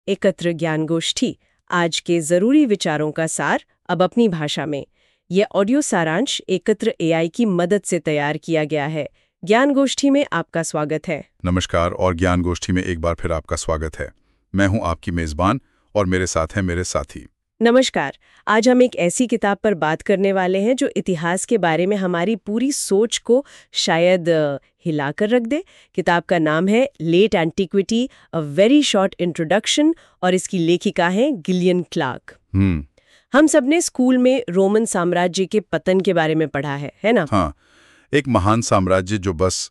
एकत्र ज्ञान गोष्ठी, आज के जरूरी विचारों का सार अब अपनी भाषा में। ये ऑडियो सारांश एकत्र एआई की मदद से तैयार किया गया है। ज्ञान गोष्ठी में आपका स्वागत है। नमस्कार और ज्ञान गोष्ठी में एक बार फिर आपका स्वागत है। मैं हूं आपकी मेजबान और मेरे साथ हैं मेरे साथी। नमस्कार। आज हम एक ऐसी किताब पर बात करने वाले हैं जो इतिहास के बारे में हमारी पूरी सोच को शायद हिलाकर रख दे। किताब का नाम है late antiquity, a very short introduction, और इसकी लेखिका है गिलियन क्लार्क। हम सबने स्कूल में रोमन साम्राज्य के पतन के बारे में पढ़ा है ना? हाँ, एक महान साम्राज्य जो बस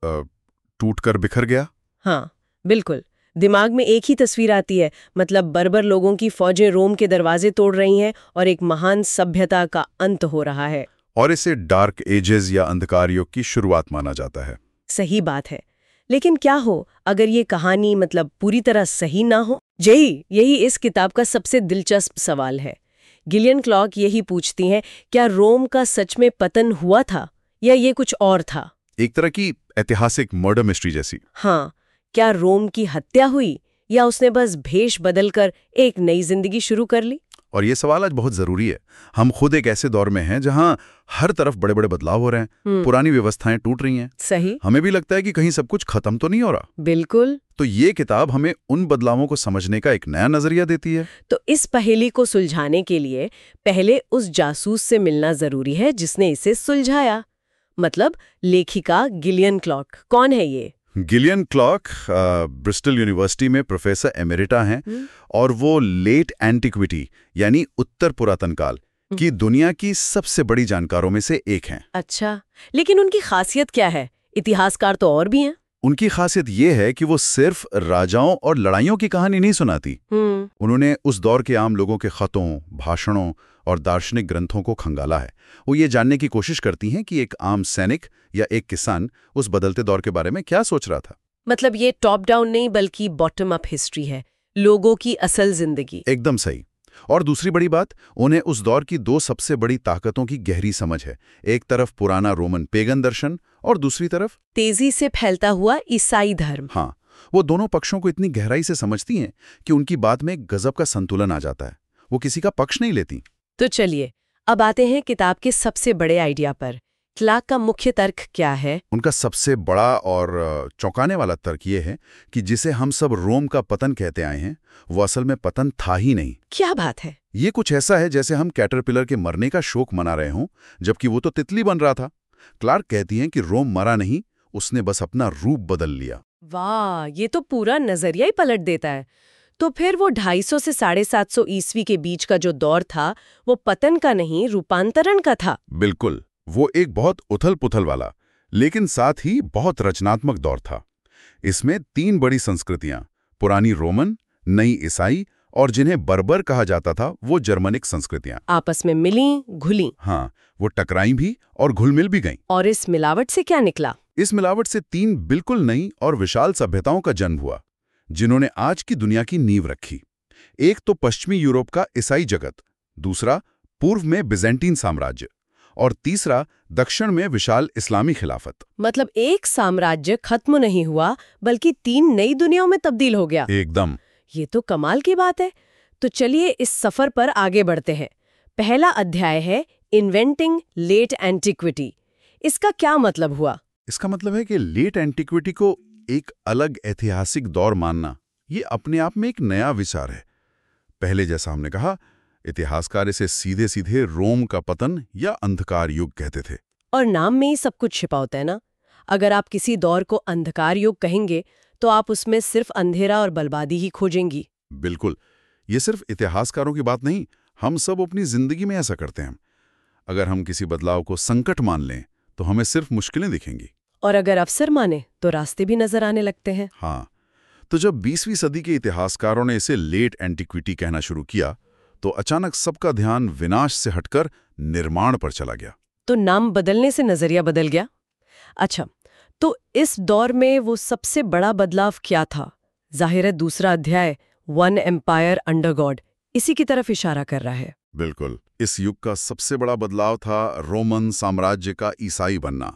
टूटकर बिखर गया। हाँ, बिल्कुल। दिमाग में एक ही तस्वीर आती है, मतलब बर्बर लोगों की फौजें रोम के दरवाजे तोड़ रही हैं और एक महान सभ्यता का अंत हो रहा है। और इसे डार्क एजेस या अंधकार युग की शुरुआत माना जाता है। सही बात है, लेकिन क्या हो अगर ये कहानी पूरी तरह सही ना हो? यही इस किताब का सबसे दिलचस्प सवाल है। गिलियन क्लार्क यही पूछती हैं, क्या रोम का सच में पतन हुआ था या ये कुछ और था? एक तरह की ऐतिहासिक मर्डर मिस्ट्री जैसी। हाँ, क्या रोम की हत्या हुई या उसने बस भेष बदलकर एक नई जिंदगी शुरू कर ली? और ये सवाल आज बहुत जरूरी है। हम खुद एक ऐसे दौर में हैं जहां हर तरफ बड़े बड़े बदलाव हो रहे हैं, पुरानी व्यवस्थाएं टूट रही हैं। सही। हमें भी लगता है कि कहीं सब कुछ खत्म तो नहीं हो रहा। बिल्कुल। तो ये किताब हमें उन बदलावों को समझने का एक नया नजरिया देती है। तो इस पहेली को सुलझाने के लिए पहले उस जासूस से मिलना जरूरी है जिसने इसे सुलझाया। मतलब लेखिका गिलियन क्लार्क। कौन है ये? गिलियन क्लार्क ब्रिस्टल यूनिवर्सिटी में प्रोफेसर एमेरिटा हैं और वो लेट एंटीक्विटी यानी उत्तर पुरातन काल की दुनिया की सबसे बड़ी जानकारों में से एक हैं। अच्छा, लेकिन उनकी खासियत क्या है? इतिहासकार तो और भी हैं। उनकी खासियत ये है कि वो सिर्फ राजाओं और लड़ाइयों की कहानी नहीं सुनाती। उन्होंने उस दौर के आम लोगों के खतों, भाषणों और दार्शनिक ग्रंथों को खंगाला है। वो ये जानने की कोशिश करती हैं कि एक आम सैनिक या एक किसान उस बदलते दौर के बारे में क्या सोच रहा था। मतलब ये टॉप डाउन नहीं बल्कि बॉटम अप हिस्ट्री है, लोगों की असल जिंदगी। एकदम सही। और दूसरी बड़ी बात, उन्हें उस दौर की दो सबसे बड़ी ताकतों की गहरी समझ है। एक तरफ पुराना रोमन पेगन दर्शन और दूसरी तरफ तेजी से फैलता हुआ ईसाई धर्म। हाँ, वो दोनों पक्षों को इतनी गहराई से समझती हैं कि उनकी बात में गजब का संतुलन आ जाता है। वो किसी का पक्ष नहीं लेती। तो चलिए अब आते हैं किताब के सबसे बड़े आइडिया पर। क्लार्क का मुख्य तर्क क्या है? उनका सबसे बड़ा और चौंकाने वाला तर्क ये है कि जिसे हम सब रोम का पतन कहते आए हैं, वो असल में पतन था ही नहीं। क्या बात है? ये कुछ ऐसा है जैसे हम कैटरपिलर के मरने का शोक मना रहे हों, जबकि वो तो तितली बन रहा था। क्लार्क कहती हैं कि रोम मरा नहीं, उसने बस अपना रूप बदल लिया। वाह, ये तो पूरा नजरिया ही पलट देता है। तो फिर वो 250 से 750 ईस्वी के बीच का जो दौर था, वो पतन का नहीं, रूपांतरण का था। बिल्कुल, वो एक बहुत उथल-पुथल वाला लेकिन साथ ही बहुत रचनात्मक दौर था। इसमें 3 बड़ी संस्कृतियां, पुरानी रोमन, नई ईसाई और जिन्हें बर्बर कहा जाता था, वो जर्मनिक संस्कृतियां आपस में मिली घुली। हाँ, वो टकराई भी और घुल-मिल भी गईं। और इस मिलावट से क्या निकला? इस मिलावट से 3 बिल्कुल नई और विशाल सभ्यताओं का जन्म हुआ, जिन्होंने आज की दुनिया की नींव रखी। एक तो पश्चिमी यूरोप का ईसाई जगत, दूसरा पूर्व में बिजेंटीन साम्राज्य और तीसरा दक्षिण में विशाल इस्लामी खिलाफत। मतलब एक साम्राज्य खत्म नहीं हुआ, बल्कि 3 नई दुनियाओं में तब्दील हो गया। एकदम। ये तो कमाल की बात है। तो चलिए इस सफर पर आगे बढ़ते हैं। पहला अध्याय है इन्वेंटिंग लेट एंटीक्विटी। इसका क्या मतलब हुआ? इसका मतलब है कि लेट एंटीक्विटी को एक अलग ऐतिहासिक दौर मानना, ये अपने आप में एक नया विचार है। पहले जैसा हमने कहा, इतिहासकार इसे सीधे सीधे रोम का पतन या अंधकार युग कहते थे। और नाम में ही सब कुछ छिपा होता है ना। अगर आप किसी दौर को अंधकार युग कहेंगे तो आप उसमें सिर्फ अंधेरा और बर्बादी ही खोजेंगी। बिल्कुल, ये सिर्फ इतिहासकारों की बात नहीं, हम सब अपनी जिंदगी में ऐसा करते हैं। अगर हम किसी बदलाव को संकट मान लें तो हमें सिर्फ मुश्किलें दिखेंगी, और अगर अवसर माने तो रास्ते भी नजर आने लगते हैं। हाँ, तो जब 20वीं सदी के इतिहासकारों ने इसे लेट एंटीक्विटी कहना शुरू किया तो अचानक सबका ध्यान विनाश से हटकर निर्माण पर चला गया। तो नाम बदलने से नजरिया बदल गया। अच्छा, तो इस दौर में वो सबसे बड़ा बदलाव क्या था? जाहिर है दूसरा अध्याय वन एम्पायर अंडर गॉड इसी की तरफ इशारा कर रहा है। बिल्कुल, इस युग का सबसे बड़ा बदलाव था रोमन साम्राज्य का ईसाई बनना।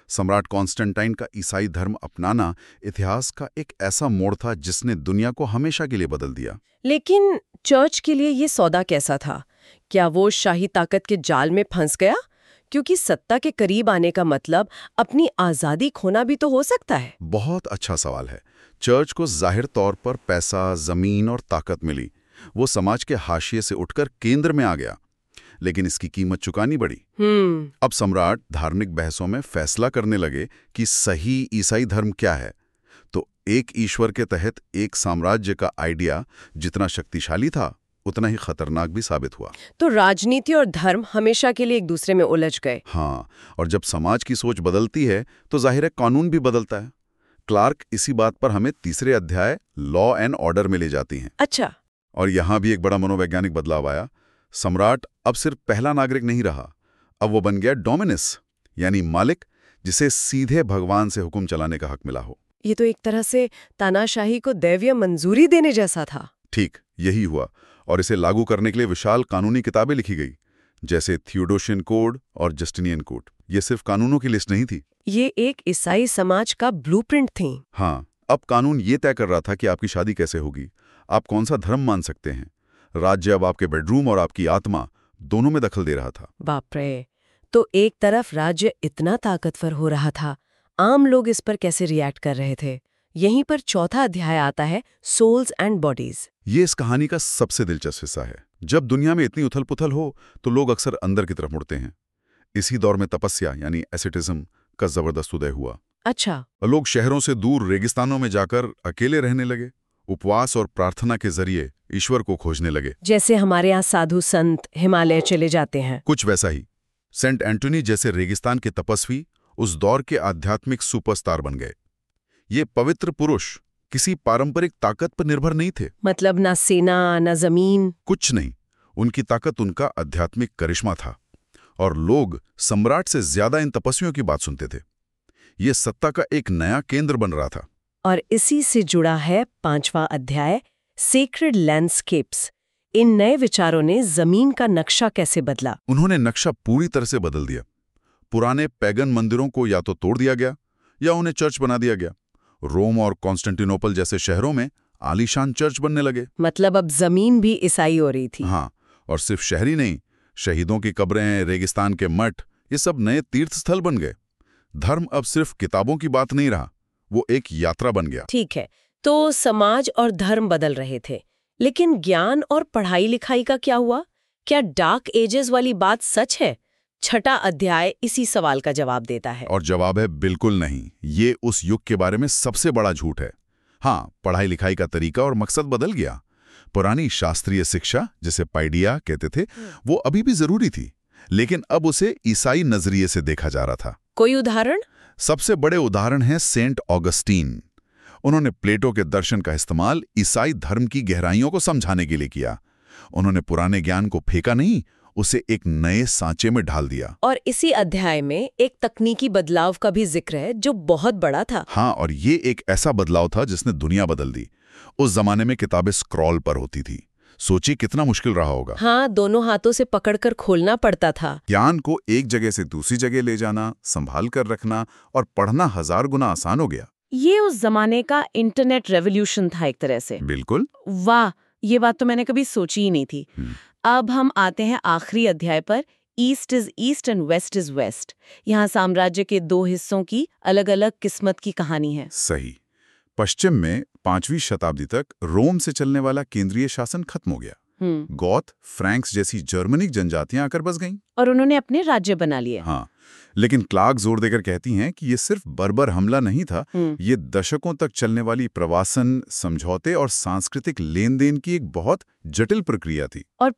सम्राट कॉन्स्टेंटाइन का ईसाई धर्म अपनाना इतिहास का एक ऐसा मोड़ था जिसने दुनिया को हमेशा के लिए बदल दिया। लेकिन चर्च के लिए ये सौदा कैसा था? क्या वो शाही ताकत के जाल में फंस गया? क्योंकि सत्ता के करीब आने का मतलब अपनी आजादी खोना भी तो हो सकता है। बहुत अच्छा सवाल है। चर्च को जाहिर तौर पर पैसा, जमीन और ताकत मिली। वो समाज के हाशिए से उठकर केंद्र में आ गया, लेकिन इसकी कीमत चुकानी पड़ी। अब सम्राट धार्मिक बहसों में फैसला करने लगे कि सही ईसाई धर्म क्या है। तो एक ईश्वर के तहत एक साम्राज्य का आइडिया जितना शक्तिशाली था उतना ही खतरनाक भी साबित हुआ। तो राजनीति और धर्म हमेशा के लिए एक दूसरे में उलझ गए। हाँ, और जब समाज की सोच बदलती है तो जाहिर है कानून भी बदलता है। क्लार्क इसी बात पर हमें तीसरे अध्याय लॉ एंड ऑर्डर में ले जाती हैं। अच्छा। और यहाँ भी एक बड़ा मनोवैज्ञानिक बदलाव आया। सम्राट अब सिर्फ पहला नागरिक नहीं रहा, अब वो बन गया डोमिनस, यानी मालिक, जिसे सीधे भगवान से हुक्म चलाने का हक मिला हो। ये तो एक तरह से तानाशाही को दैवीय मंजूरी देने जैसा था। ठीक यही हुआ, और इसे लागू करने के लिए विशाल कानूनी किताबें लिखी गई, जैसे थियोडोशियन कोड और जस्टिनियन कोड। ये सिर्फ कानूनों की लिस्ट नहीं थी, ये एक ईसाई समाज का ब्लूप्रिंट थी। हाँ, अब कानून ये तय कर रहा था कि आपकी शादी कैसे होगी, आप कौन सा धर्म मान सकते हैं। राज्य अब आपके बेडरूम और आपकी आत्मा दोनों में दखल दे रहा था। बाप रे! तो एक तरफ राज्य इतना ताकतवर हो रहा था, आम लोग इस पर कैसे रिएक्ट कर रहे थे? यहीं पर चौथा अध्याय आता है, सोल्स एंड बॉडीज। ये इस कहानी का सबसे दिलचस्प हिस्सा है। जब दुनिया में इतनी उथल-पुथल हो तो लोग अक्सर अंदर की तरफ मुड़ते हैं। इसी दौर में तपस्या यानी एसेटिज्म का जबरदस्त उदय हुआ। अच्छा। लोग शहरों से दूर रेगिस्तानों में जाकर अकेले रहने लगे, उपवास और प्रार्थना के जरिए ईश्वर को खोजने लगे। जैसे हमारे यहाँ साधु संत हिमालय चले जाते हैं। कुछ वैसा ही। सेंट एंटोनी जैसे रेगिस्तान के तपस्वी उस दौर के आध्यात्मिक सुपरस्टार बन गए। ये पवित्र पुरुष किसी पारंपरिक ताकत पर निर्भर नहीं थे। मतलब ना सेना, ना जमीन, कुछ नहीं। उनकी ताकत उनका आध्यात्मिक करिश्मा था, और लोग सम्राट से ज्यादा इन तपस्वियों की बात सुनते थे। ये सत्ता का एक नया केंद्र बन रहा था। और इसी से जुड़ा है 5वां अध्याय, सेक्रेड लैंडस्केप्स। इन नए विचारों ने जमीन का नक्शा कैसे बदला? उन्होंने नक्शा पूरी तरह से बदल दिया। पुराने पैगन मंदिरों को या तो तोड़ दिया गया या उन्हें चर्च बना दिया गया। रोम और कॉन्स्टेंटिनोपल जैसे शहरों में आलीशान चर्च बनने लगे। मतलब अब जमीन भी ईसाई हो रही थी। हाँ, और सिर्फ शहरी नहीं, शहीदों की कब्रें, रेगिस्तान के मठ, ये सब नए तीर्थ स्थल बन गए। धर्म अब सिर्फ किताबों की बात नहीं रहा, वो एक यात्रा बन गया। ठीक है, तो समाज और धर्म बदल रहे थे, लेकिन ज्ञान और पढ़ाई लिखाई का क्या हुआ? क्या डार्क एजेस वाली बात सच है? छठा अध्याय इसी सवाल का जवाब देता है। और जवाब है बिल्कुल नहीं। ये उस युग के बारे में सबसे बड़ा झूठ है। हाँ, पढ़ाई लिखाई का तरीका और मकसद बदल गया। पुरानी शास्त्रीय शिक्षा, जिसे पाइडिया कहते थे, वो अभी भी जरूरी थी, लेकिन अब उसे ईसाई नजरिए से देखा जा रहा था। कोई उदाहरण? सबसे बड़े उदाहरण है सेंट ऑगस्टीन। उन्होंने प्लेटो के दर्शन का इस्तेमाल ईसाई धर्म की गहराइयों को समझाने के लिए किया। उन्होंने पुराने ज्ञान को फेंका नहीं, उसे एक नए सांचे में ढाल दिया। और इसी अध्याय में एक तकनीकी बदलाव का भी जिक्र है जो बहुत बड़ा था। हाँ, और ये एक ऐसा बदलाव था जिसने दुनिया बदल दी। उस जमाने में किताबें स्क्रॉल पर होती थी। सोचिए कितना मुश्किल रहा होगा। हाँ, दोनों हाथों से पकड़कर खोलना पड़ता था। ज्ञान को एक जगह से दूसरी जगह ले जाना, संभाल कर रखना और पढ़ना 1000 गुना आसान हो गया। ये उस जमाने का इंटरनेट रेवोल्यूशन था एक तरह से। बिल्कुल। वाह, ये बात तो मैंने कभी सोची ही नहीं थी। अब हम आते हैं आखिरी अध्याय पर, east is east and west is west. यहाँ साम्राज्य के दो हिस्सों की अलग अलग किस्मत की कहानी है। सही। पश्चिम में 5वीं शताब्दी तक रोम से चलने वाला केंद्रीय शासन खत्म हो गया। गॉथ, फ्रैंक्स जैसी जर्मनिक जनजातियां आकर बस गईं और उन्होंने अपने राज्य बना लिए। हाँ, लेकिन क्लार्क जोर देकर कहती हैं कि ये सिर्फ बर्बर हमला नहीं था, ये दशकों तक चलने वाली प्रवासन, समझौते और सांस्कृतिक लेन देन की एक बहुत जटिल प्रक्रिया थी। और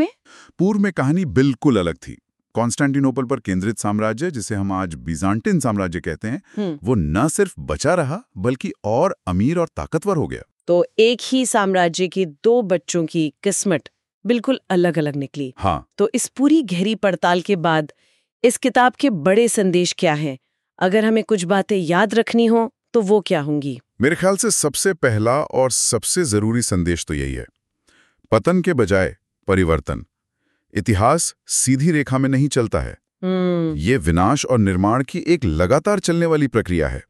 पूर्व में कहानी बिल्कुल अलग थी। कॉन्स्टेंटिनोपल पर केंद्रित साम्राज्य, जिसे हम आज बीजांटिन साम्राज्य कहते हैं, वो न सिर्फ बचा रहा बल्कि और अमीर और ताकतवर हो गया। तो एक ही साम्राज्य की दो बच्चों की किस्मत बिल्कुल अलग अलग निकली। हाँ। तो इस पूरी गहरी पड़ताल के बाद इस किताब के बड़े संदेश क्या हैं? अगर हमें कुछ बातें याद रखनी हो तो वो क्या होंगी? मेरे ख्याल से सबसे पहला और सबसे जरूरी संदेश तो यही है, पतन के बजाय परिवर्तन। इतिहास सीधी रेखा में नहीं चलता है, ये विनाश और निर्माण की एक लगातार चलने वाली प्रक्रिया है।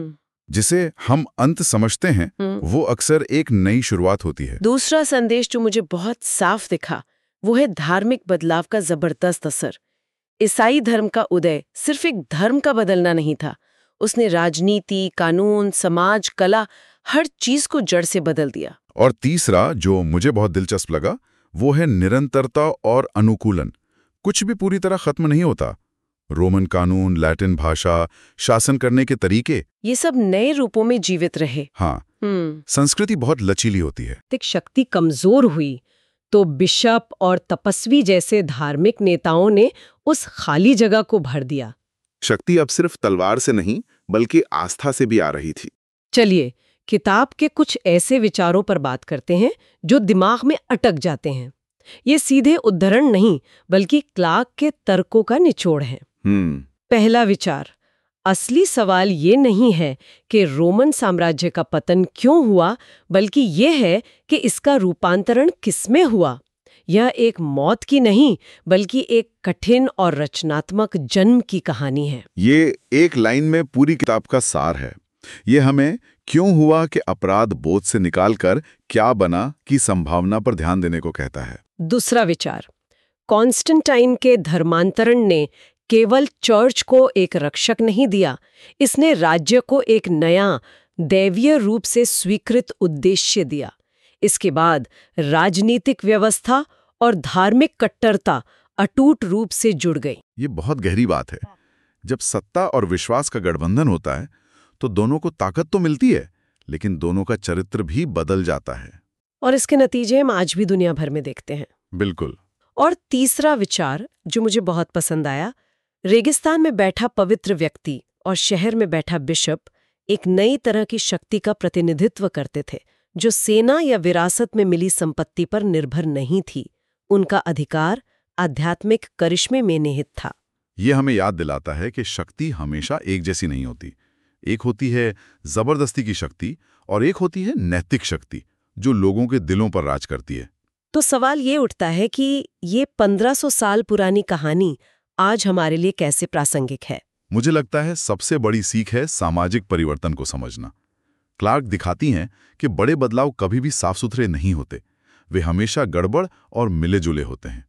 जिसे हम अंत समझते हैं वो अक्सर एक नई शुरुआत होती है। दूसरा संदेश जो मुझे बहुत साफ दिखा वो है धार्मिक बदलाव का जबरदस्त असर। ईसाई धर्म का उदय सिर्फ एक धर्म का बदलना नहीं था, उसने राजनीति, कानून, समाज, कला, हर चीज को जड़ से बदल दिया। और तीसरा जो मुझे बहुत दिलचस्प लगा वो है निरंतरता और अनुकूलन। कुछ भी पूरी तरह खत्म नहीं होता। रोमन कानून, लैटिन भाषा, शासन करने के तरीके, ये सब नए रूपों में जीवित रहे। हाँ, संस्कृति बहुत लचीली होती है। शक्ति कमजोर हुई तो बिशप और तपस्वी जैसे धार्मिक नेताओं ने उस खाली जगह को भर दिया। शक्ति अब सिर्फ तलवार से नहीं बल्कि आस्था से भी आ रही थी। चलिए किताब के कुछ ऐसे विचारों पर बात करते हैं जो दिमाग में अटक जाते हैं। ये सीधे उद्धरण नहीं बल्कि क्लार्क के तर्कों का निचोड़ है। पहला विचार, असली सवाल ये नहीं है कि रोमन साम्राज्य का पतन क्यों हुआ, बल्कि ये है कि इसका रूपांतरण किसमें हुआ। यह एक मौत की नहीं बल्कि एक कठिन और रचनात्मक जन्म की कहानी है। ये एक लाइन में पूरी किताब का सार है। ये हमें क्यों हुआ कि अपराध बोध से निकालकर क्या बना की संभावना पर ध्यान देने को कहता है। दूसरा विचार, कॉन्स्टेंटाइन के धर्मांतरण ने केवल चर्च को एक रक्षक नहीं दिया, इसने राज्य को एक नया दैवीय रूप से स्वीकृत उद्देश्य दिया। इसके बाद राजनीतिक व्यवस्था और धार्मिक कट्टरता अटूट रूप से जुड़ गई। ये बहुत गहरी बात है। जब सत्ता और विश्वास का गठबंधन होता है तो दोनों को ताकत तो मिलती है, लेकिन दोनों का चरित्र भी बदल जाता है। और इसके नतीजे हम आज भी दुनिया भर में देखते हैं। बिल्कुल। और तीसरा विचार जो मुझे बहुत पसंद आया, रेगिस्तान में बैठा पवित्र व्यक्ति और शहर में बैठा बिशप एक नई तरह की शक्ति का प्रतिनिधित्व करते थे, जो सेना या विरासत में मिली संपत्ति पर निर्भर नहीं थी। उनका अधिकार आध्यात्मिक करिश्मे में निहित था। ये हमें याद दिलाता है कि शक्ति हमेशा एक जैसी नहीं होती। एक होती है जबरदस्ती की शक्ति और एक होती है नैतिक शक्ति जो लोगों के दिलों पर राज करती है। तो सवाल ये उठता है कि ये 1500 साल पुरानी कहानी आज हमारे लिए कैसे प्रासंगिक है। मुझे लगता है सबसे बड़ी सीख है सामाजिक परिवर्तन को समझना। क्लार्क दिखाती हैं कि बड़े बदलाव कभी भी साफ सुथरे नहीं होते, वे हमेशा गड़बड़ और मिले जुले होते हैं।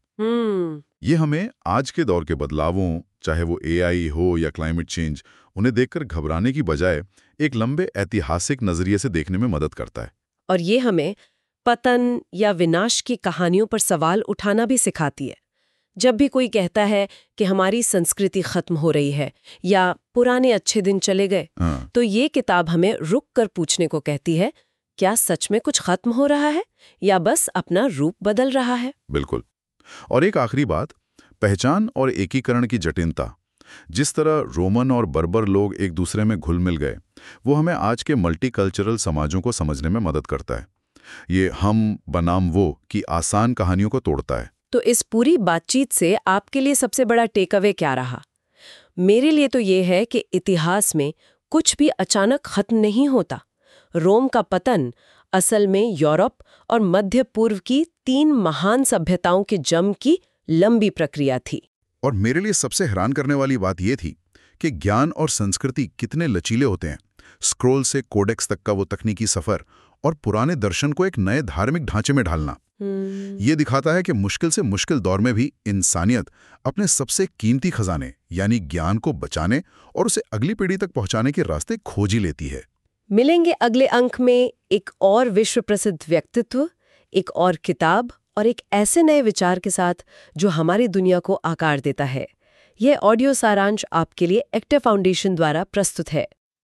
ये हमें आज के दौर के बदलावों, चाहे वो AI हो या क्लाइमेट चेंज, उन्हें देखकर घबराने की बजाय एक लंबे ऐतिहासिक नजरिए से देखने में मदद करता है। और ये हमें पतन या विनाश की कहानियों पर सवाल उठाना भी सिखाती है। जब भी कोई कहता है कि हमारी संस्कृति खत्म हो रही है या पुराने अच्छे दिन चले गए, तो ये किताब हमें रुक कर पूछने को कहती है, क्या सच में कुछ खत्म हो रहा है या बस अपना रूप बदल रहा है। बिल्कुल। और एक आखिरी बात, पहचान और एकीकरण की जटिलता। जिस तरह रोमन और बर्बर लोग एक दूसरे में घुल मिल गए, वो हमें आज के मल्टीकल्चरल समाजों को समझने में मदद करता है। ये हम बनाम वो की आसान कहानियों को तोड़ता है। तो इस पूरी बातचीत से आपके लिए सबसे बड़ा टेक अवे क्या रहा? मेरे लिए तो ये है कि इतिहास में कुछ भी अचानक खत्म नहीं होता। रोम का पतन असल में यूरोप और मध्य पूर्व की 3 महान सभ्यताओं के जम की लंबी प्रक्रिया थी। और मेरे लिए सबसे हैरान करने वाली बात यह थी कि ज्ञान और संस्कृति कितने लचीले होते हैं। स्क्रोल से कोडेक्स तक का वो तकनीकी सफर और पुराने दर्शन को एक नए धार्मिक ढांचे में ढालना, ये दिखाता है कि मुश्किल से मुश्किल दौर में भी इंसानियत अपने सबसे कीमती खजाने यानी ज्ञान को बचाने और उसे अगली पीढ़ी तक पहुंचाने के रास्ते खोज ही लेती है। मिलेंगे अगले अंक में एक और विश्व प्रसिद्ध व्यक्तित्व, एक और किताब और एक ऐसे नए विचार के साथ जो हमारी दुनिया को आकार देता है। यह ऑडियो सारांश आपके लिए एक्टिव फाउंडेशन द्वारा प्रस्तुत है।